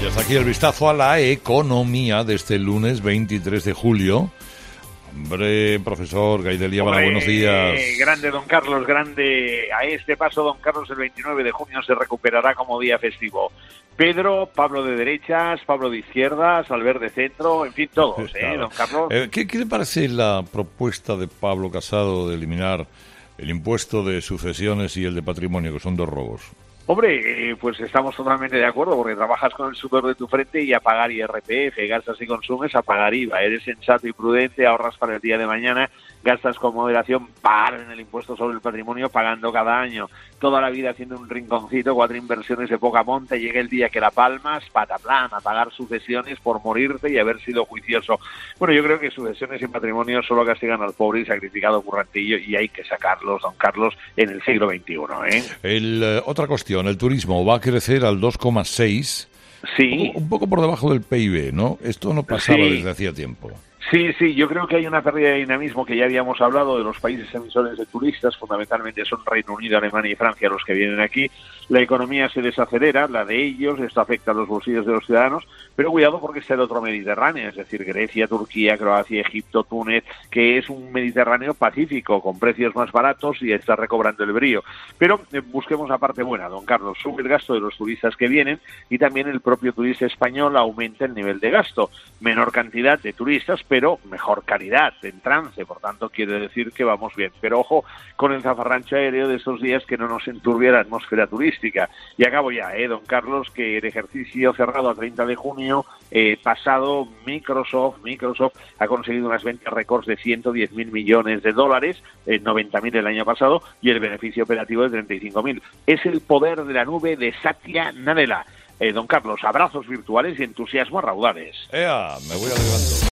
Y hasta aquí el vistazo a la economía de este lunes 23 de julio. Hombre, profesor Gaidelia, buenos días. Grande, don Carlos, grande. A este paso, don Carlos, el 29 de junio se recuperará como día festivo. Pedro, Pablo de derechas, Pablo de izquierdas, Albert de centro, en fin, todos, don Carlos. ¿Qué le parece la propuesta de Pablo Casado de eliminar el impuesto de sucesiones y el de patrimonio, que son dos robos? Hombre, pues estamos totalmente de acuerdo, porque trabajas con el sudor de tu frente y a pagar IRPF, gastas y consumes a pagar IVA, eres sensato y prudente, ahorras para el día de mañana, gastas con moderación, pagar en el impuesto sobre el patrimonio pagando cada año, toda la vida haciendo un rinconcito, 4 inversiones de poca monta, llega el día que la palmas, pataplan, a pagar sucesiones por morirte y haber sido juicioso. Bueno, yo creo que sucesiones y patrimonio solo castigan al pobre y sacrificado currantillo y hay que sacarlos, don Carlos, en el siglo XXI, Otra cuestión. El turismo va a crecer al 2,6, sí, un poco por debajo del PIB, ¿no? Esto no pasaba sí. desde hacía tiempo. Sí, yo creo que hay una pérdida de dinamismo que ya habíamos hablado de los países emisores de turistas, fundamentalmente son Reino Unido, Alemania y Francia los que vienen aquí. La economía se desacelera, la de ellos, esto afecta a los bolsillos de los ciudadanos, pero cuidado porque está el otro Mediterráneo, es decir, Grecia, Turquía, Croacia, Egipto, Túnez, que es un Mediterráneo pacífico, con precios más baratos y está recobrando el brío. Pero busquemos la parte buena, don Carlos, sube el gasto de los turistas que vienen y también el propio turista español aumenta el nivel de gasto. Menor cantidad de turistas, pero mejor calidad en trance, por tanto quiere decir que vamos bien. Pero ojo con el zafarrancho aéreo de estos días, que no nos enturbie la atmósfera turística. Y acabo ya, don Carlos, que el ejercicio cerrado a 30 de junio pasado, Microsoft ha conseguido unas ventas récords de 110.000 millones de dólares, 90.000 el año pasado, y el beneficio operativo de 35.000. Es el poder de la nube de Satya Nadella. Don Carlos, abrazos virtuales y entusiasmo a raudales. Me voy alegrando.